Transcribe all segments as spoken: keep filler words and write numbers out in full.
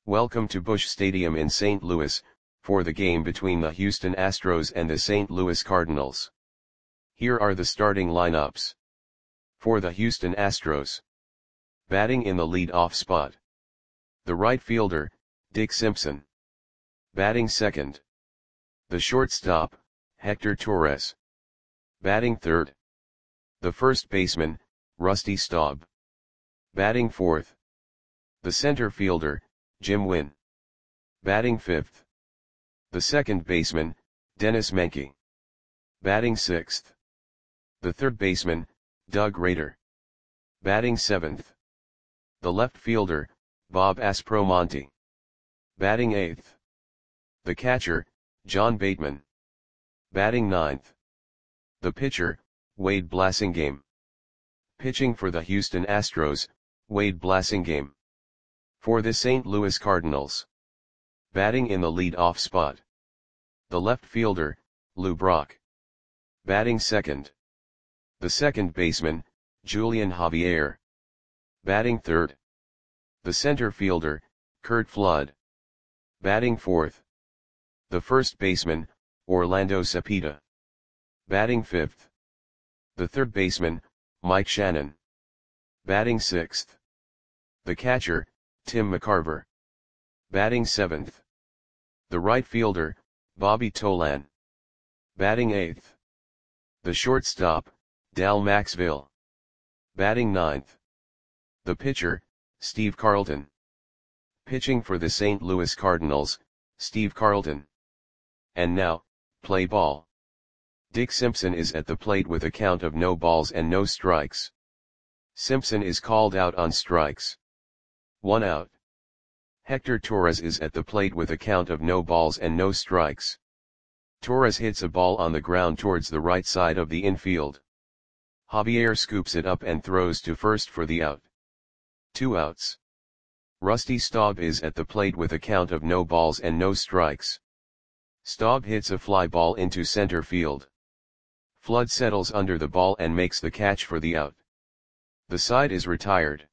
Welcome to Busch Stadium in Saint Louis, for the game between the Houston Astros and the Saint Louis Cardinals. Here are the starting lineups. For the Houston Astros. Batting in the lead-off spot. The right fielder, Dick Simpson. Batting second. The shortstop, Hector Torres. Batting third. The first baseman, Rusty Staub. Batting fourth. The center fielder, Jim Wynn. Batting fifth. The second baseman, Dennis Menke. Batting sixth. The third baseman, Doug Rader. Batting seventh. The left fielder, Bob Aspromonte. Batting eighth. The catcher, John Bateman. Batting ninth. The pitcher, Wade Blasingame. Pitching for the Houston Astros, Wade Blasingame. For the Saint Louis Cardinals. Batting in the lead-off spot. The left fielder, Lou Brock. Batting second. The second baseman, Julian Javier. Batting third. The center fielder, Curt Flood. Batting fourth. The first baseman, Orlando Cepeda. Batting fifth. The third baseman, Mike Shannon. Batting sixth. The catcher, Tim McCarver. Batting seventh. The right fielder, Bobby Tolan. Batting eighth. The shortstop, Dal Maxville. Batting ninth. The pitcher, Steve Carlton. Pitching for the Saint Louis Cardinals, Steve Carlton. And now, play ball. Dick Simpson is at the plate with a count of no balls and no strikes. Simpson is called out on strikes. One out. Hector Torres is at the plate with a count of no balls and no strikes. Torres hits a ball on the ground towards the right side of the infield. Javier scoops it up and throws to first for the out. Two outs. Rusty Staub is at the plate with a count of no balls and no strikes. Staub hits a fly ball into center field. Flood settles under the ball and makes the catch for the out. The side is retired.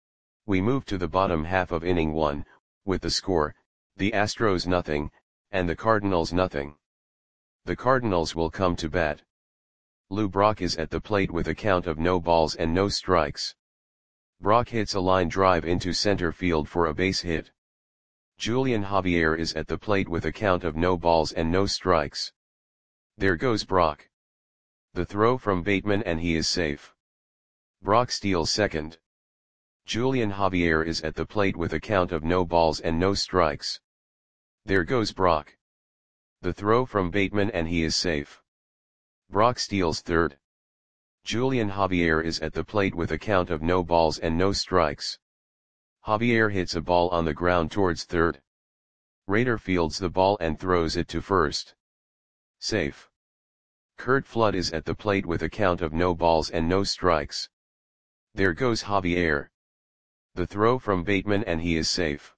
We move to the bottom half of inning one, with the score, the Astros nothing, and the Cardinals nothing. The Cardinals will come to bat. Lou Brock is at the plate with a count of no balls and no strikes. Brock hits a line drive into center field for a base hit. Julian Javier is at the plate with a count of no balls and no strikes. There goes Brock. The throw from Bateman and he is safe. Brock steals second. Julian Javier is at the plate with a count of no balls and no strikes. There goes Brock. The throw from Bateman and he is safe. Brock steals third. Julian Javier is at the plate with a count of no balls and no strikes. Javier hits a ball on the ground towards third. Rader fields the ball and throws it to first. Safe. Curt Flood is at the plate with a count of no balls and no strikes. There goes Javier. The throw from Bateman and he is safe.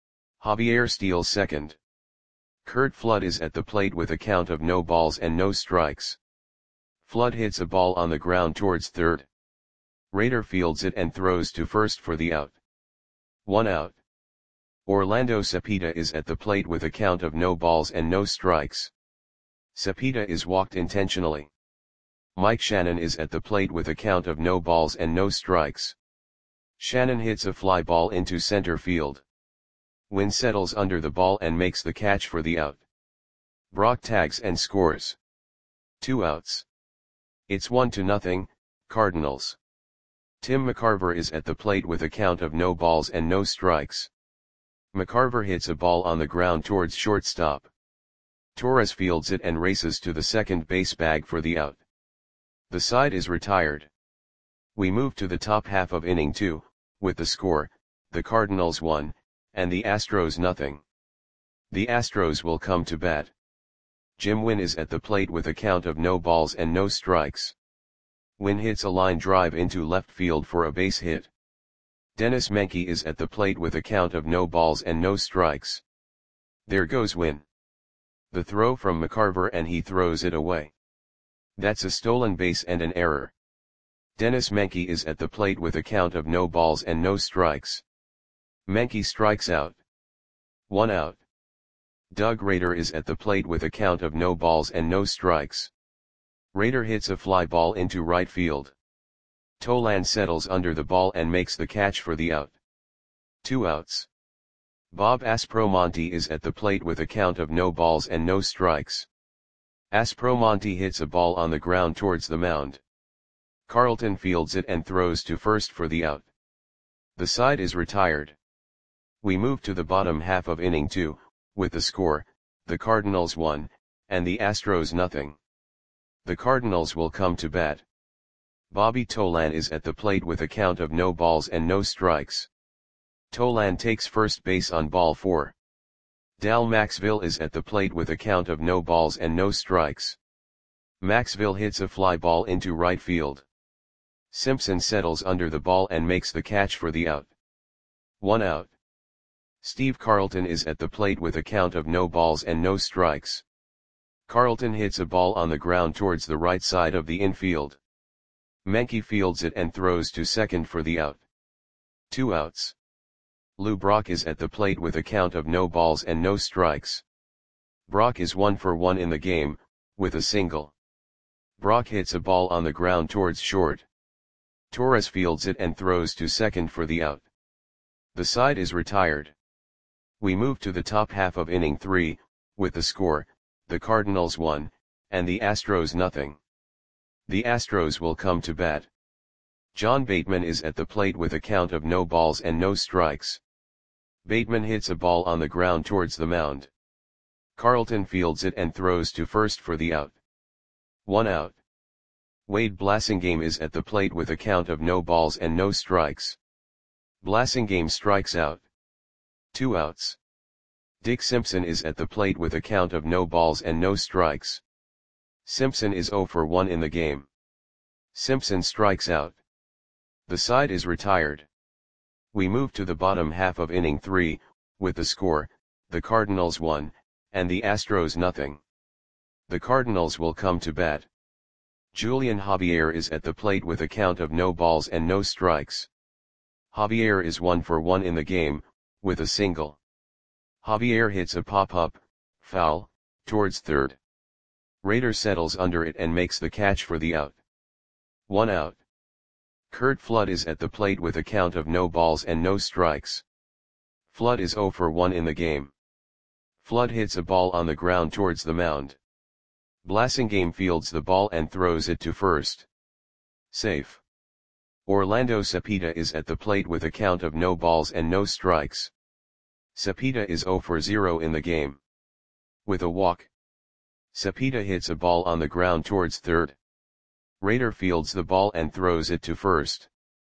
Javier steals second. Curt Flood is at the plate with a count of no balls and no strikes. Flood hits a ball on the ground towards third. Rader fields it and throws to first for the out. One out. Orlando Cepeda is at the plate with a count of no balls and no strikes. Cepeda is walked intentionally. Mike Shannon is at the plate with a count of no balls and no strikes. Shannon hits a fly ball into center field. Wynn settles under the ball and makes the catch for the out. Brock tags and scores. Two outs. It's one to nothing, Cardinals. Tim McCarver is at the plate with a count of no balls and no strikes. McCarver hits a ball on the ground towards shortstop. Torres fields it and races to the second base bag for the out. The side is retired. We move to the top half of inning two, with the score, the Cardinals one, and the Astros nothing. The Astros will come to bat. Jim Wynn is at the plate with a count of no balls and no strikes. Wynn hits a line drive into left field for a base hit. Dennis Menke is at the plate with a count of no balls and no strikes. There goes Wynn. The throw from McCarver and he throws it away. That's a stolen base and an error. Dennis Menke is at the plate with a count of no balls and no strikes. Menke strikes out. One out. Doug Rader is at the plate with a count of no balls and no strikes. Rader hits a fly ball into right field. Tolan settles under the ball and makes the catch for the out. Two outs. Bob Aspromonte is at the plate with a count of no balls and no strikes. Aspromonte hits a ball on the ground towards the mound. Carlton fields it and throws to first for the out. The side is retired. We move to the bottom half of inning two, with the score, the Cardinals one, and the Astros nothing. The Cardinals will come to bat. Bobby Tolan is at the plate with a count of no balls and no strikes. Tolan takes first base on ball four. Dal Maxville is at the plate with a count of no balls and no strikes. Maxville hits a fly ball into right field. Simpson settles under the ball and makes the catch for the out. One out. Steve Carlton is at the plate with a count of no balls and no strikes. Carlton hits a ball on the ground towards the right side of the infield. Menke fields it and throws to second for the out. Two outs. Lou Brock is at the plate with a count of no balls and no strikes. Brock is one for one in the game, with a single. Brock hits a ball on the ground towards short. Torres fields it and throws to second for the out. The side is retired. We move to the top half of inning three, with the score, the Cardinals one, and the Astros nothing. The Astros will come to bat. John Bateman is at the plate with a count of no balls and no strikes. Bateman hits a ball on the ground towards the mound. Carlton fields it and throws to first for the out. One out. Wade Blasingame is at the plate with a count of no balls and no strikes. Blasingame strikes out. Two outs. Dick Simpson is at the plate with a count of no balls and no strikes. Simpson is zero for one in the game. Simpson strikes out. The side is retired. We move to the bottom half of inning three, with the score, the Cardinals one, and the Astros nothing. The Cardinals will come to bat. Julian Javier is at the plate with a count of no balls and no strikes. Javier is one for one in the game, with a single. Javier hits a pop-up, foul, towards third. Rader settles under it and makes the catch for the out. One out. Curt Flood is at the plate with a count of no balls and no strikes. Flood is zero for one in the game. Flood hits a ball on the ground towards the mound. Blasingame fields the ball and throws it to first. Safe. Orlando Cepeda is at the plate with a count of no balls and no strikes. Cepeda is zero for zero in the game. With a walk. Cepeda hits a ball on the ground towards third. Rader fields the ball and throws it to first.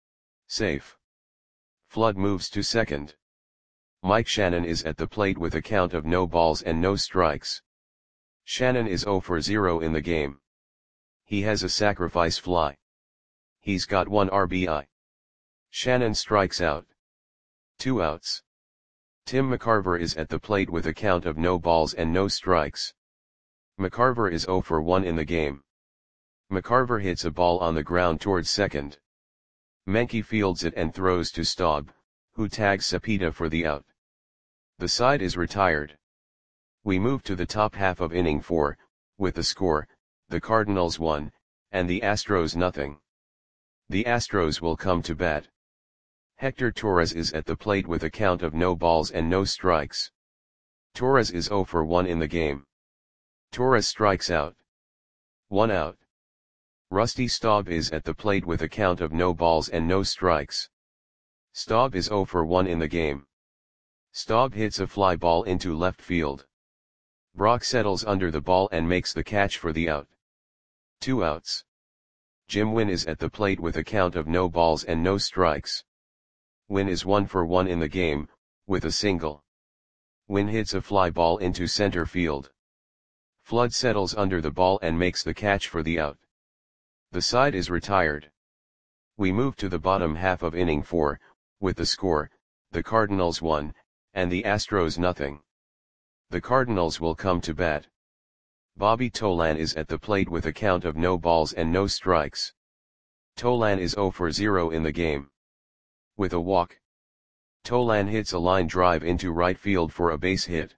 Safe. Flood moves to second. Mike Shannon is at the plate with a count of no balls and no strikes. Shannon is zero for zero in the game. He has a sacrifice fly. He's got one R B I. Shannon strikes out. Two outs. Tim McCarver is at the plate with a count of no balls and no strikes. McCarver is zero for one in the game. McCarver hits a ball on the ground towards second. Menke fields it and throws to Staub, who tags Cepeda for the out. The side is retired. We move to the top half of inning four, with the score, the Cardinals one, and the Astros nothing. The Astros will come to bat. Hector Torres is at the plate with a count of no balls and no strikes. Torres is zero for one in the game. Torres strikes out. One out. Rusty Staub is at the plate with a count of no balls and no strikes. Staub is zero for one in the game. Staub hits a fly ball into left field. Brock settles under the ball and makes the catch for the out. Two outs. Jim Wynn is at the plate with a count of no balls and no strikes. Wynn is one for one in the game, with a single. Wynn hits a fly ball into center field. Flood settles under the ball and makes the catch for the out. The side is retired. We move to the bottom half of inning four, with the score, the Cardinals one, and the Astros nothing. The Cardinals will come to bat. Bobby Tolan is at the plate with a count of no balls and no strikes. Tolan is zero for zero in the game. With a walk. Tolan hits a line drive into right field for a base hit.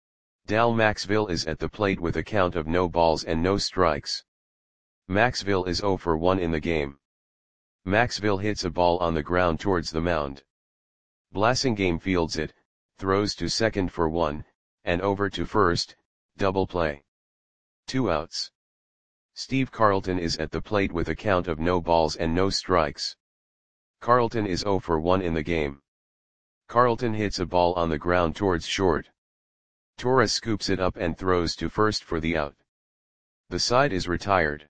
Dal Maxville is at the plate with a count of no balls and no strikes. Maxville is oh for one in the game. Maxville hits a ball on the ground towards the mound. Blasingame fields it, throws to second for one, and over to first, double play. Two outs. Steve Carlton is at the plate with a count of no balls and no strikes. Carlton is oh for one in the game. Carlton hits a ball on the ground towards short. Torres scoops it up and throws to first for the out. The side is retired.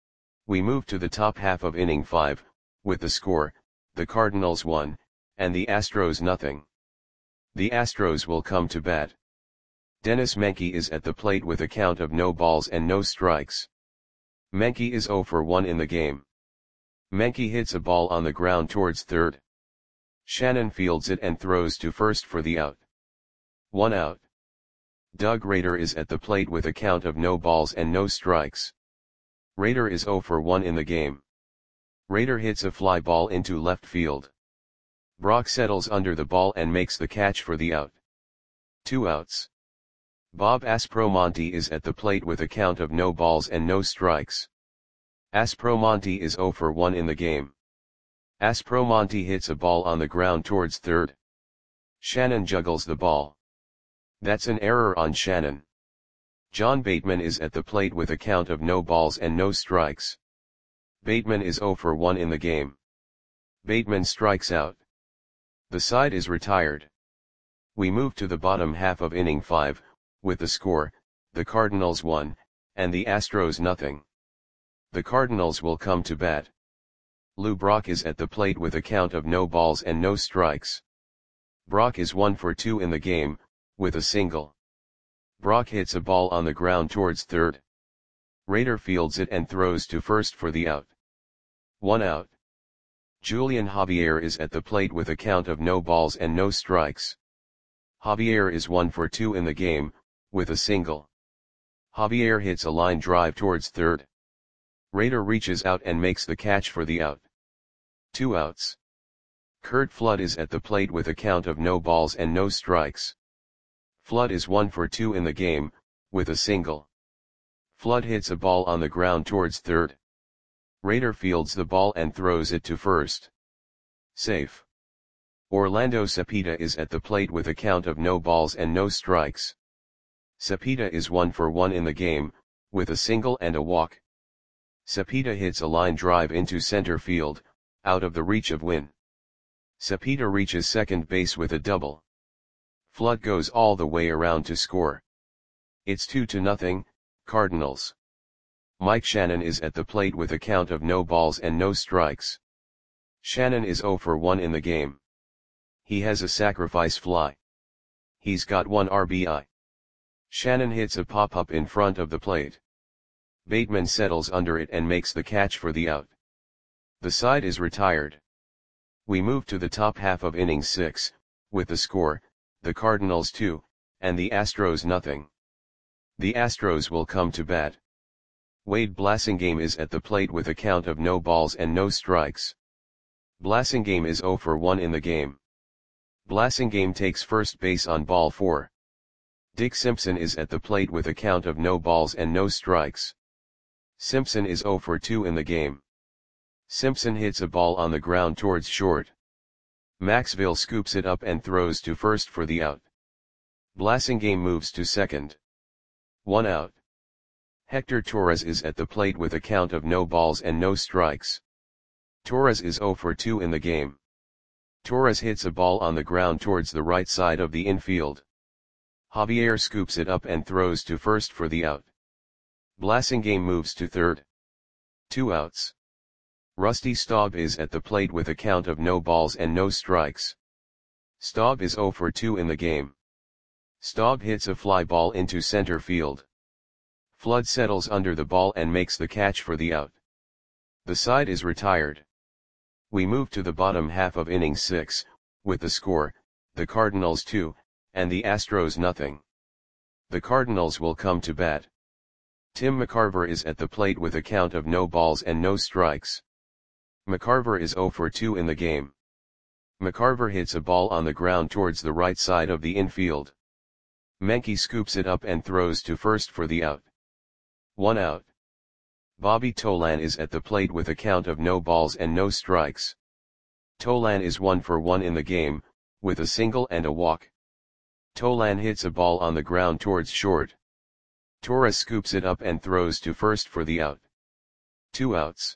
We move to the top half of inning five, with the score, the Cardinals one, and the Astros nothing. The Astros will come to bat. Dennis Menke is at the plate with a count of no balls and no strikes. Menke is oh for one in the game. Menke hits a ball on the ground towards third. Shannon fields it and throws to first for the out. One out. Doug Rader is at the plate with a count of no balls and no strikes. Rader is oh for one in the game. Rader hits a fly ball into left field. Brock settles under the ball and makes the catch for the out. Two outs. Bob Aspromonte is at the plate with a count of no balls and no strikes. Aspromonte is oh for one in the game. Aspromonte hits a ball on the ground towards third. Shannon juggles the ball. That's an error on Shannon. John Bateman is at the plate with a count of no balls and no strikes. Bateman is oh for one in the game. Bateman strikes out. The side is retired. We move to the bottom half of inning five, with the score, the Cardinals one, and the Astros nothing. The Cardinals will come to bat. Lou Brock is at the plate with a count of no balls and no strikes. Brock is one for two in the game, with a single. Brock hits a ball on the ground towards third. Rader fields it and throws to first for the out. One out. Julian Javier is at the plate with a count of no balls and no strikes. Javier is one for two in the game, with a single. Javier hits a line drive towards third. Rader reaches out and makes the catch for the out. Two outs. Curt Flood is at the plate with a count of no balls and no strikes. Flood is one for two in the game, with a single. Flood hits a ball on the ground towards third. Rader fields the ball and throws it to first. Safe. Orlando Cepeda is at the plate with a count of no balls and no strikes. Cepeda is one for one in the game, with a single and a walk. Cepeda hits a line drive into center field, out of the reach of Winn. Cepeda reaches second base with a double. Flood goes all the way around to score. It's two to nothing, Cardinals. Mike Shannon is at the plate with a count of no balls and no strikes. Shannon is oh for one in the game. He has a sacrifice fly. He's got one R B I. Shannon hits a pop-up in front of the plate. Bateman settles under it and makes the catch for the out. The side is retired. We move to the top half of inning six, with the score, the Cardinals two, and the Astros nothing. The Astros will come to bat. Wade Blasingame is at the plate with a count of no balls and no strikes. Blasingame is oh for one in the game. Blasingame takes first base on ball four. Dick Simpson is at the plate with a count of no balls and no strikes. Simpson is oh for two in the game. Simpson hits a ball on the ground towards short. Maxville scoops it up and throws to first for the out. Blasingame moves to second. One out. Hector Torres is at the plate with a count of no balls and no strikes. Torres is oh for two in the game. Torres hits a ball on the ground towards the right side of the infield. Javier scoops it up and throws to first for the out. Blasingame moves to third. Two outs. Rusty Staub is at the plate with a count of no balls and no strikes. Staub is oh for two in the game. Staub hits a fly ball into center field. Flood settles under the ball and makes the catch for the out. The side is retired. We move to the bottom half of inning six, with the score, the Cardinals two, and the Astros nothing. The Cardinals will come to bat. Tim McCarver is at the plate with a count of no balls and no strikes. McCarver is oh for two in the game. McCarver hits a ball on the ground towards the right side of the infield. Menke scoops it up and throws to first for the out. One out. Bobby Tolan is at the plate with a count of no balls and no strikes. Tolan is one for one in the game, with a single and a walk. Tolan hits a ball on the ground towards short. Torres scoops it up and throws to first for the out. Two outs.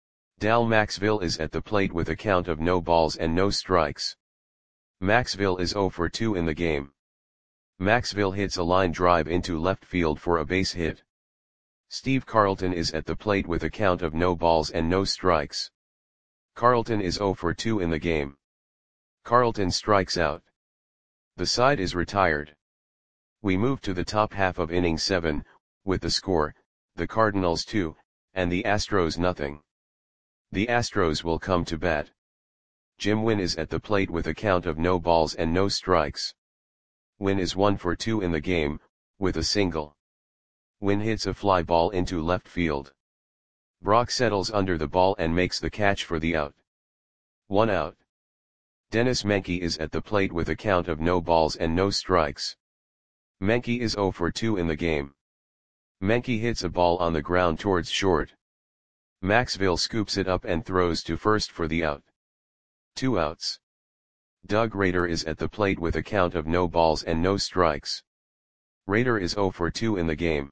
Dal Maxville is at the plate with a count of no balls and no strikes. Maxville is zero for two in the game. Maxville hits a line drive into left field for a base hit. Steve Carlton is at the plate with a count of no balls and no strikes. Carlton is zero for two in the game. Carlton strikes out. The side is retired. We move to the top half of inning seven, with the score, the Cardinals two, and the Astros nothing. The Astros will come to bat. Jim Wynn is at the plate with a count of no balls and no strikes. Wynn is one for two in the game, with a single. Wynn hits a fly ball into left field. Brock settles under the ball and makes the catch for the out. One out. Dennis Menke is at the plate with a count of no balls and no strikes. Menke is zero for two in the game. Menke hits a ball on the ground towards short. Maxville scoops it up and throws to first for the out. Two outs. Doug Rader is at the plate with a count of no balls and no strikes. Rader is zero for two in the game.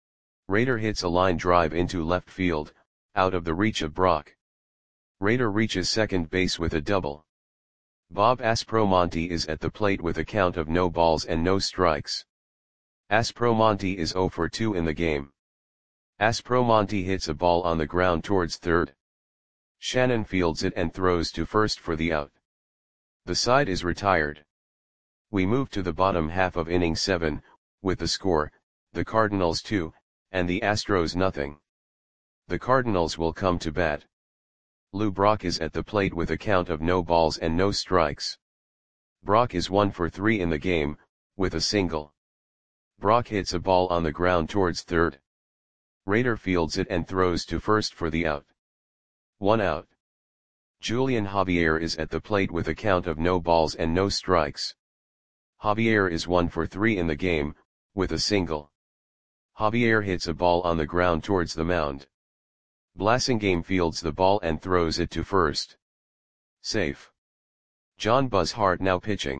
Rader hits a line drive into left field, out of the reach of Brock. Rader reaches second base with a double. Bob Aspromonte is at the plate with a count of no balls and no strikes. Aspromonte is zero for two in the game. Aspromonte hits a ball on the ground towards third. Shannon fields it and throws to first for the out. The side is retired. We move to the bottom half of inning seven, with the score, the Cardinals two, and the Astros nothing. The Cardinals will come to bat. Lou Brock is at the plate with a count of no balls and no strikes. Brock is one for three in the game, with a single. Brock hits a ball on the ground towards third. Rader fields it and throws to first for the out. One out. Julian Javier is at the plate with a count of no balls and no strikes. Javier is one for three in the game, with a single. Javier hits a ball on the ground towards the mound. Blasingame fields the ball and throws it to first. Safe. John Buzzhart now pitching.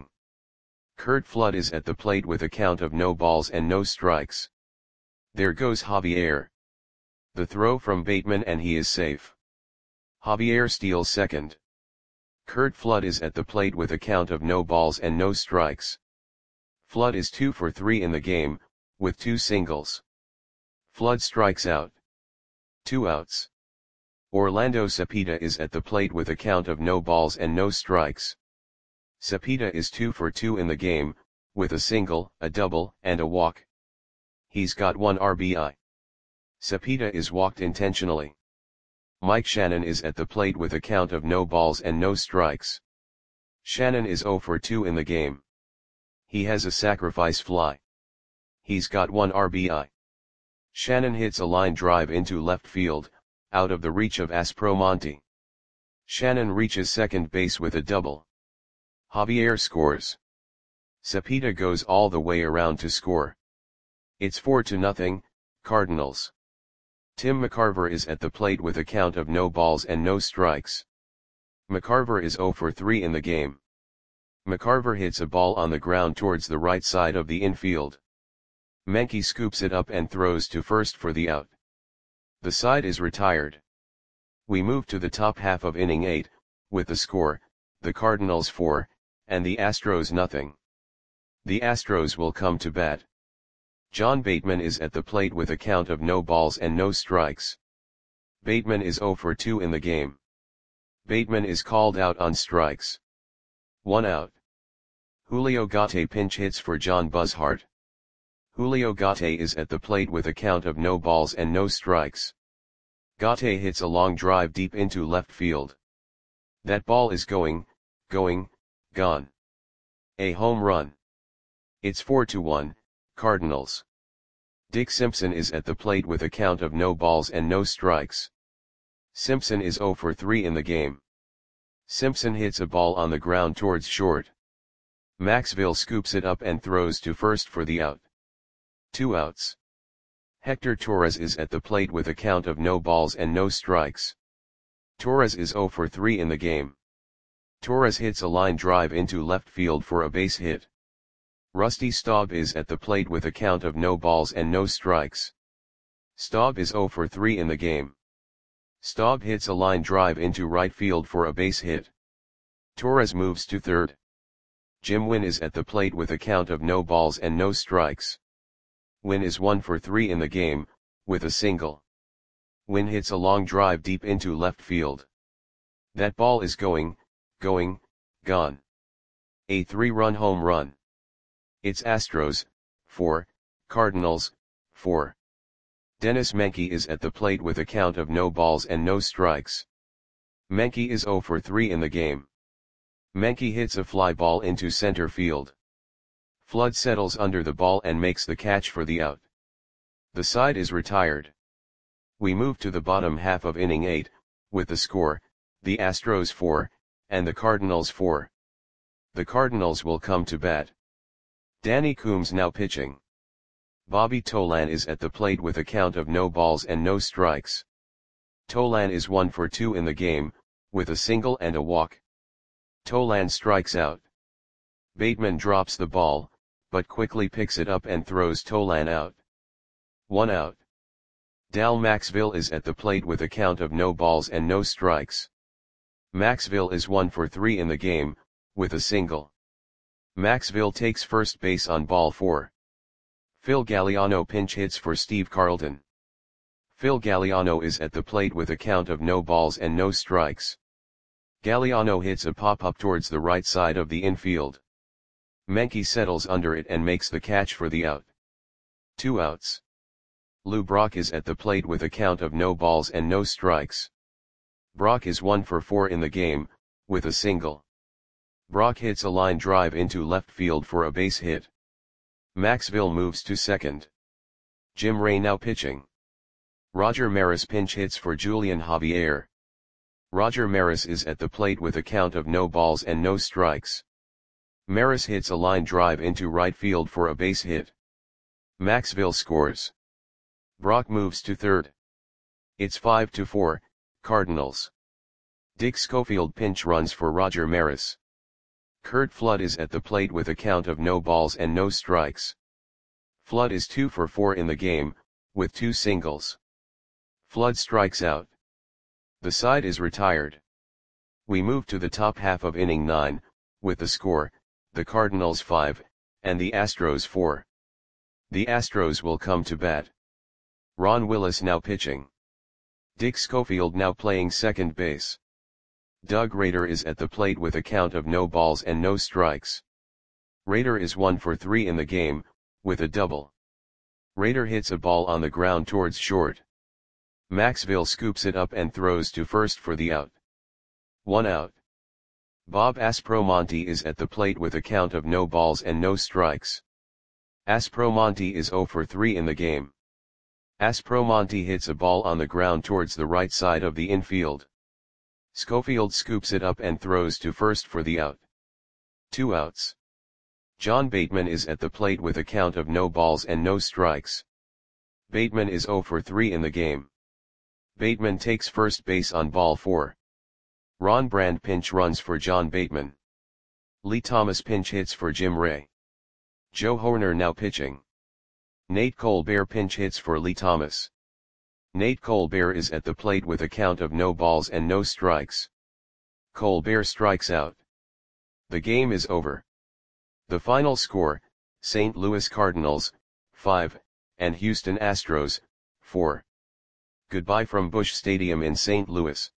Curt Flood is at the plate with a count of no balls and no strikes. There goes Javier. The throw from Bateman and he is safe. Javier steals second. Curt Flood is at the plate with a count of no balls and no strikes. Flood is two for three in the game, with two singles. Flood strikes out. Two outs. Orlando Cepeda is at the plate with a count of no balls and no strikes. Cepeda is two for two in the game, with a single, a double, and a walk. He's got one R B I. Cepeda is walked intentionally. Mike Shannon is at the plate with a count of no balls and no strikes. Shannon is zero for two in the game. He has a sacrifice fly. He's got one R B I. Shannon hits a line drive into left field, out of the reach of Aspromonte. Shannon reaches second base with a double. Javier scores. Cepeda goes all the way around to score. It's four to nothing, Cardinals. Tim McCarver is at the plate with a count of no balls and no strikes. McCarver is zero for three in the game. McCarver hits a ball on the ground towards the right side of the infield. Menke scoops it up and throws to first for the out. The side is retired. We move to the top half of inning eight, with the score, the Cardinals four, and the Astros nothing. The Astros will come to bat. John Bateman is at the plate with a count of no balls and no strikes. Bateman is zero for two in the game. Bateman is called out on strikes. One out. Julio Gate pinch hits for John Buzzhart. Julio Gate is at the plate with a count of no balls and no strikes. Gate hits a long drive deep into left field. That ball is going, going, gone. A home run. It's four to one, Cardinals. Dick Simpson is at the plate with a count of no balls and no strikes. Simpson is zero for three in the game. Simpson hits a ball on the ground towards short. Maxville scoops it up and throws to first for the out. Two outs. Hector Torres is at the plate with a count of no balls and no strikes. Torres is zero for three in the game. Torres hits a line drive into left field for a base hit. Rusty Staub is at the plate with a count of no balls and no strikes. Staub is zero for three in the game. Staub hits a line drive into right field for a base hit. Torres moves to third. Jim Wynn is at the plate with a count of no balls and no strikes. Wynn is one for three in the game, with a single. Wynn hits a long drive deep into left field. That ball is going, going, gone. A three-run home run. It's Astros, four, Cardinals, four. Dennis Menke is at the plate with a count of no balls and no strikes. Menke is zero for three in the game. Menke hits a fly ball into center field. Flood settles under the ball and makes the catch for the out. The side is retired. We move to the bottom half of inning eight, with the score, the Astros four, and the Cardinals four. The Cardinals will come to bat. Danny Coombs now pitching. Bobby Tolan is at the plate with a count of no balls and no strikes. Tolan is one for two in the game, with a single and a walk. Tolan strikes out. Bateman drops the ball, but quickly picks it up and throws Tolan out. One out. Dal Maxville is at the plate with a count of no balls and no strikes. Maxville is one for three in the game, with a single. Maxville takes first base on ball four. Phil Galliano pinch hits for Steve Carlton. Phil Galliano is at the plate with a count of no balls and no strikes. Galliano hits a pop-up towards the right side of the infield. Menke settles under it and makes the catch for the out. Two outs. Lou Brock is at the plate with a count of no balls and no strikes. Brock is one for four in the game, with a single. Brock hits a line drive into left field for a base hit. Maxville moves to second. Jim Ray now pitching. Roger Maris pinch hits for Julian Javier. Roger Maris is at the plate with a count of no balls and no strikes. Maris hits a line drive into right field for a base hit. Maxville scores. Brock moves to third. It's five to four, Cardinals. Dick Schofield pinch runs for Roger Maris. Curt Flood is at the plate with a count of no balls and no strikes. Flood is two for four in the game, with two singles. Flood strikes out. The side is retired. We move to the top half of inning nine, with the score, the Cardinals five, and the Astros four. The Astros will come to bat. Ron Willis now pitching. Dick Schofield now playing second base. Doug Rader is at the plate with a count of no balls and no strikes. Rader is one for three in the game, with a double. Rader hits a ball on the ground towards short. Maxville scoops it up and throws to first for the out. One out. Bob Aspromonte is at the plate with a count of no balls and no strikes. Aspromonte is zero for three in the game. Aspromonte hits a ball on the ground towards the right side of the infield. Schofield scoops it up and throws to first for the out. Two outs. John Bateman is at the plate with a count of no balls and no strikes. Bateman is zero for three in the game. Bateman takes first base on ball four. Ron Brand pinch runs for John Bateman. Lee Thomas pinch hits for Jim Ray. Joe Horner now pitching. Nate Colbert pinch hits for Lee Thomas. Nate Colbert is at the plate with a count of no balls and no strikes. Colbert strikes out. The game is over. The final score, Saint Louis Cardinals, five, and Houston Astros, four. Goodbye from Busch Stadium in Saint Louis.